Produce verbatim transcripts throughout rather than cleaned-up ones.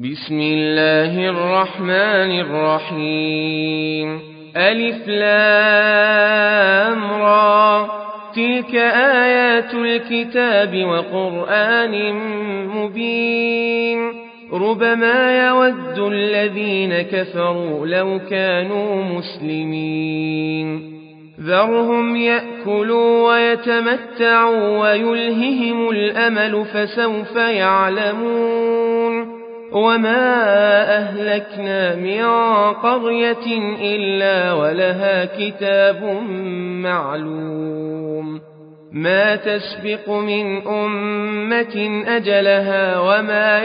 بسم الله الرحمن الرحيم ألف لام را تلك آيات الكتاب وقرآن مبين ربما يود الذين كفروا لو كانوا مسلمين ذرهم يأكلوا ويتمتعوا ويلههم الأمل فسوف يعلمون وما أهلكنا من قرية إلا ولها كتاب معلوم ما تسبق من أمة أجلها وما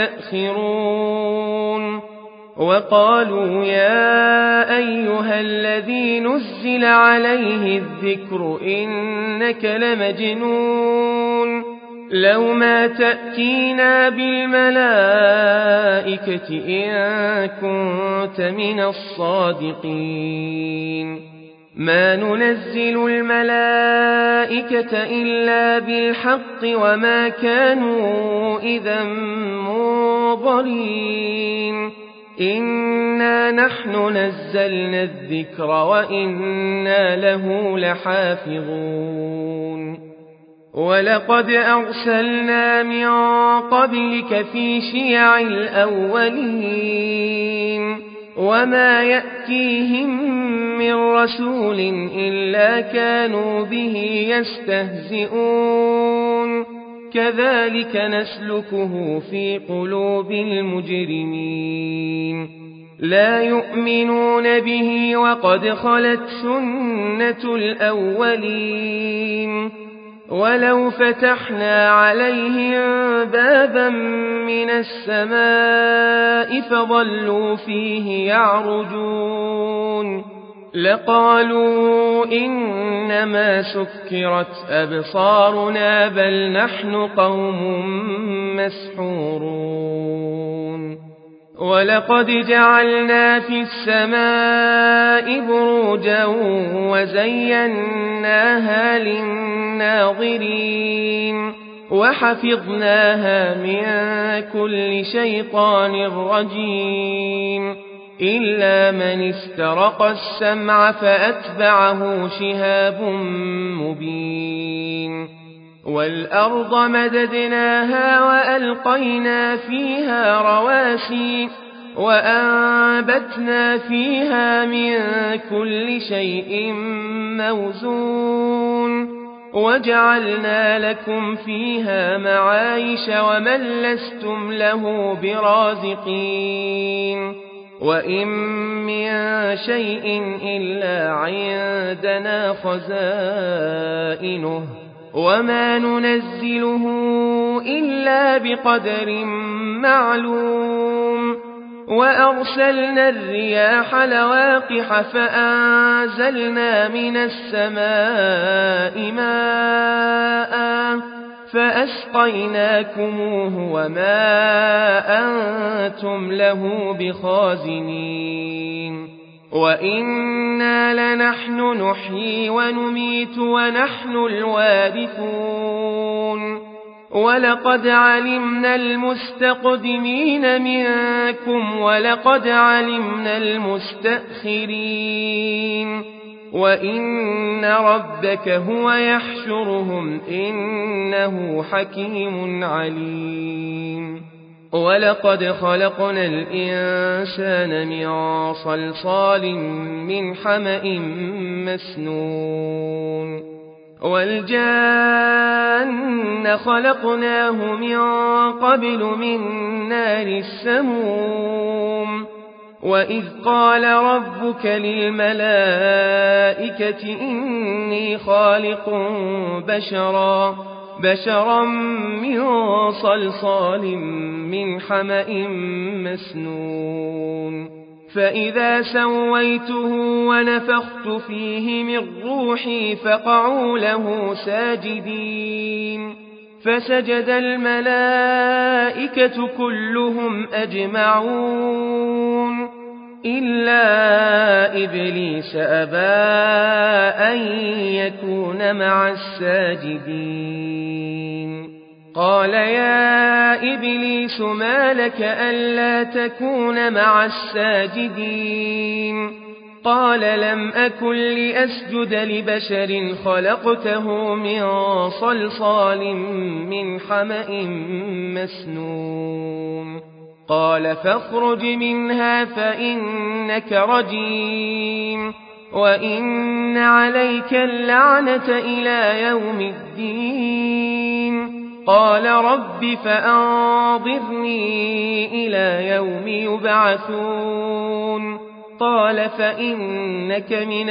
يستأخرون وقالوا يا أيها الذي نزل عليه الذكر إنك لمجنون لو ما تأتينا بالملائكة إن كنت من الصادقين ما ننزل الملائكة إلا بالحق وما كانوا إذا منظرين إنا نحن نزلنا الذكر وإنا له لحافظون ولقد أرسلنا من قبلك في شيع الأولين وما يأتيهم من رسول إلا كانوا به يستهزئون كذلك نسلكه في قلوب المجرمين لا يؤمنون به وقد خلت سنة الأولين ولو فتحنا عليهم بابا من السماء فظلوا فيه يعرجون لقالوا إنما سكرت أبصارنا بل نحن قوم مسحورون ولقد جعلنا في السماء بروجا وزيناها للناظرين وحفظناها من كل شيطان رجيم إلا من استرق السمع فأتبعه شهاب مبين والأرض مددناها وألقينا فيها رواسي وأنبتنا فيها من كل شيء موزون وجعلنا لكم فيها معايش ومن لستم له برازقين وإن من شيء إلا عندنا خزائنه وما ننزله إلا بقدر معلوم وأرسلنا الرياح لواقح فأنزلنا من السماء ماء فأسقيناكموه وما أنتم له بخازنين وإنا لنحن نحيي ونميت ونحن الوارثون ولقد علمنا المستقدمين منكم ولقد علمنا المستأخرين وإن ربك هو يحشرهم إنه حكيم عليم ولقد خلقنا الإنسان من صلصال من حمأ مسنون والجان خلقناه من قبل من نار السموم وإذ قال ربك للملائكة إني خالق بشرا بشرا من صلصال من حمأ مسنون فإذا سويته ونفخت فيه من روحي فقعوا له ساجدين فسجد الملائكة كلهم أجمعون إلا إبليس أبى أن يكون مع الساجدين قال يا إبليس ما لك ألا تكون مع الساجدين قال لم أكن لأسجد لبشر خلقته من صلصال من حمأ مسنون قال فاخرج منها فإنك رجيم وإن عليك اللعنة إلى يوم الدين قال رب فأنظرني إلى يوم يبعثون قال فإنك من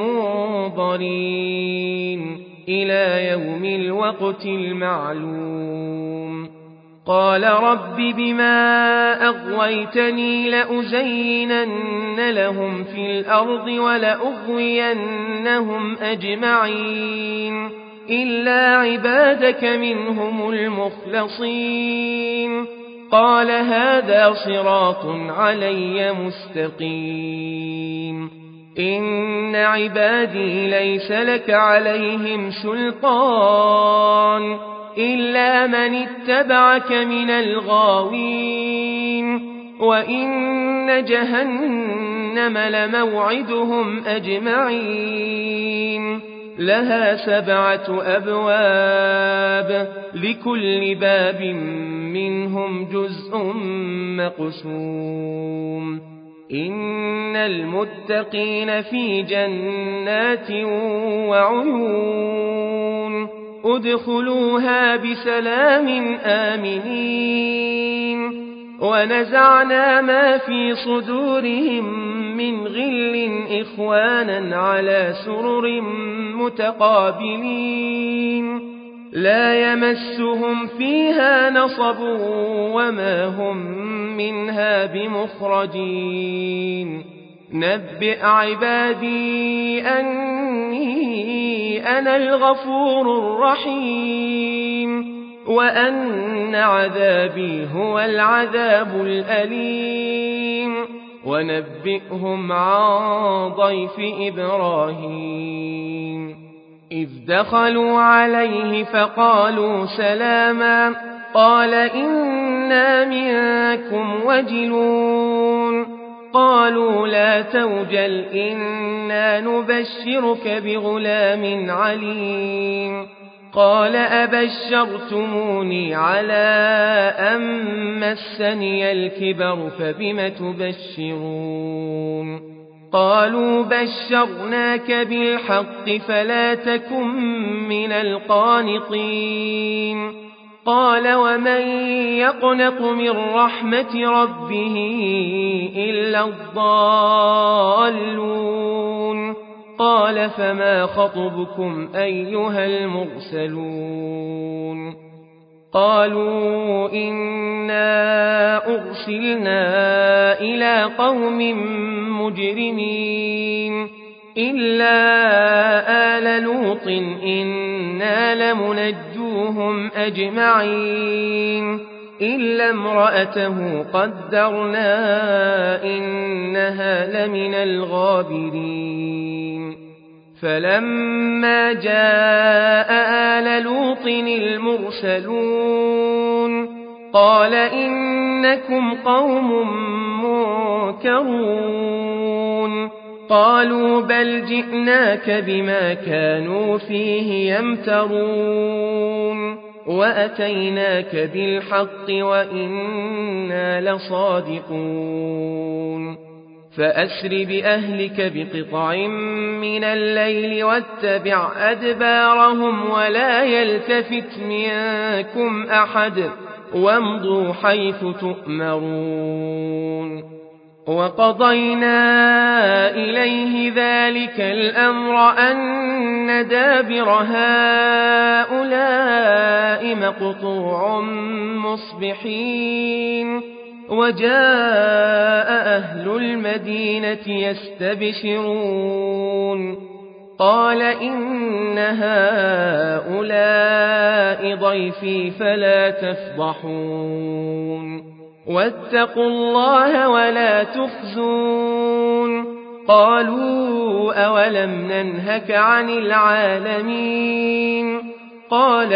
المنظرين إلى يوم الوقت المعلوم قال رب بما أغويتني لأزينن لهم في الأرض ولأغوينهم أجمعين إلا عبادك منهم المخلصين قال هذا صراط علي مستقيم إن عبادي ليس لك عليهم سلطان إلا من اتبعك من الغاوين وإن جهنم لموعدهم أجمعين لها سبعة أبواب لكل باب منهم جزء مقسوم إن المتقين في جنات وعيون ادخلوها بسلام آمنين ونزعنا ما في صدورهم من غل إخوانا على سرر متقابلين لا يمسهم فيها نصب وما هم منها بمخرجين نبئ عبادي أني أنا الغفور الرحيم وأن عذابي هو العذاب الأليم ونبئهم عن ضيف إبراهيم إذ دخلوا عليه فقالوا سلاما قال إنا منكم وجلون قالوا لا توجل إنا نبشرك بغلام عليم قال أبشرتموني على أن مسني الكبر فبم تبشرون قالوا بشرناك بالحق فلا تكن من القانطين قال ومن يقنط من رحمة ربه إلا الضالون قال فما خطبكم أيها المرسلون قالوا إنا أرسلنا إلى قوم مجرمين إلا آل لوط إنا لمنجوهم أجمعين إلا امرأته قدرنا إنها لمن الغابرين فلما جاء آل لوط المرسلون قال إنكم قوم منكرون قالوا بل جئناك بما كانوا فيه يمترون وأتيناك بالحق وإنا لصادقون فأسر بأهلك بقطع من الليل واتبع أدبارهم ولا يلتفت منكم أحد وامضوا حيث تؤمرون وقضينا إليه ذلك الأمر أن دابر هؤلاء مقطوع مصبحين وجاء أهل المدينة يستبشرون قال إن هؤلاء ضيفي فلا تفضحون واتقوا الله ولا تخزون قالوا أولم ننهك عن العالمين قال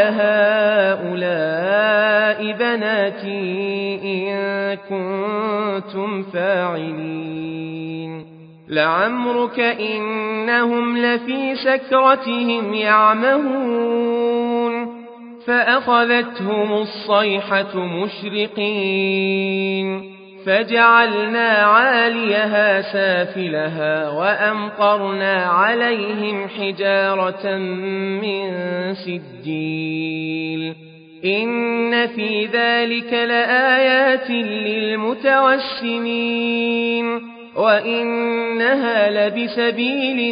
هؤلاء بناتي إن كنتم فاعلين لعمرك إنهم لفي سكرتهم يعمهون فأخذتهم الصيحة مشرقين فجعلنا عاليها سافلها وأمطرنا عليهم حجارة من سجيل إن في ذلك لآيات للمتوسمين وإنها لبسبيل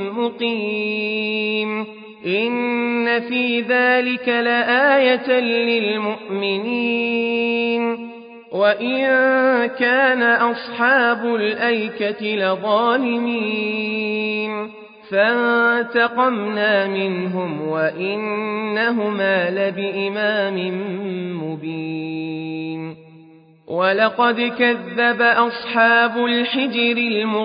مقيم إن في ذلك لآية للمؤمنين وإن كان أصحاب الأيكة لظالمين فانتقمنا منهم وإنهما لبإمام مبين ولقد كذب أصحاب الحجر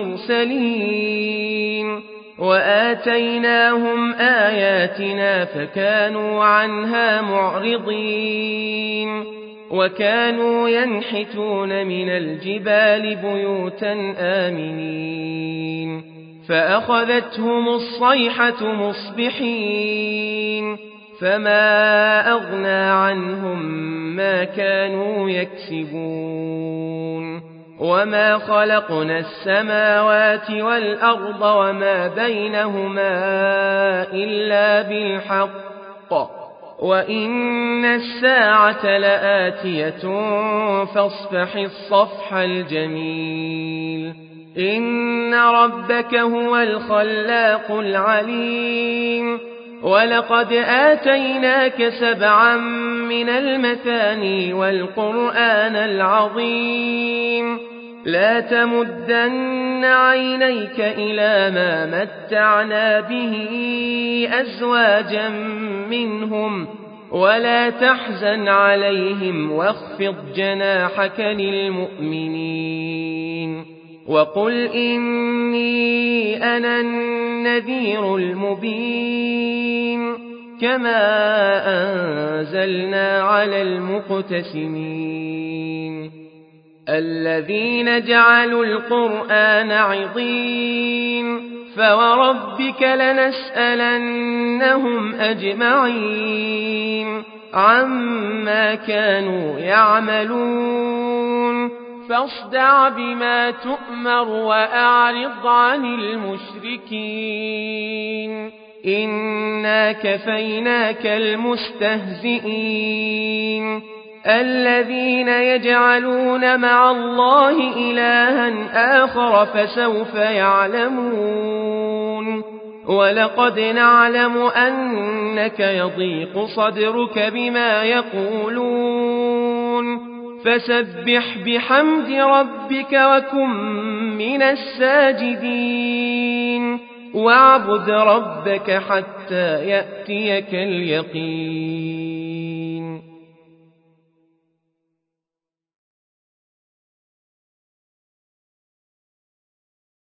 المرسلين وآتيناهم آياتنا فكانوا عنها معرضين وكانوا ينحتون من الجبال بيوتا آمنين فأخذتهم الصيحة مصبحين فما أغنى عنهم ما كانوا يكسبون وما خلقنا السماوات والأرض وما بينهما إلا بالحق وإن الساعة لآتية فاصفح الصفح الجميل إن ربك هو الخلاق العليم ولقد آتيناك سبعا من المثاني والقرآن العظيم لا تمدن عينيك إلى ما متعنا به أزواجا منهم ولا تحزن عليهم واخفض جناحك للمؤمنين وقل إني أنا النذير المبين كما أنزلنا على المقتسمين الذين جعلوا القرآن عضين فوربك لنسألنهم أجمعين عما كانوا يعملون فاصدع بما تؤمر وأعرض عن المشركين إنا كفيناك المستهزئين الذين يجعلون مع الله إلها آخر فسوف يعلمون ولقد نعلم أنك يضيق صدرك بما يقولون فسبح بحمد ربك وكن من الساجدين واعبد ربك حتى يأتيك اليقين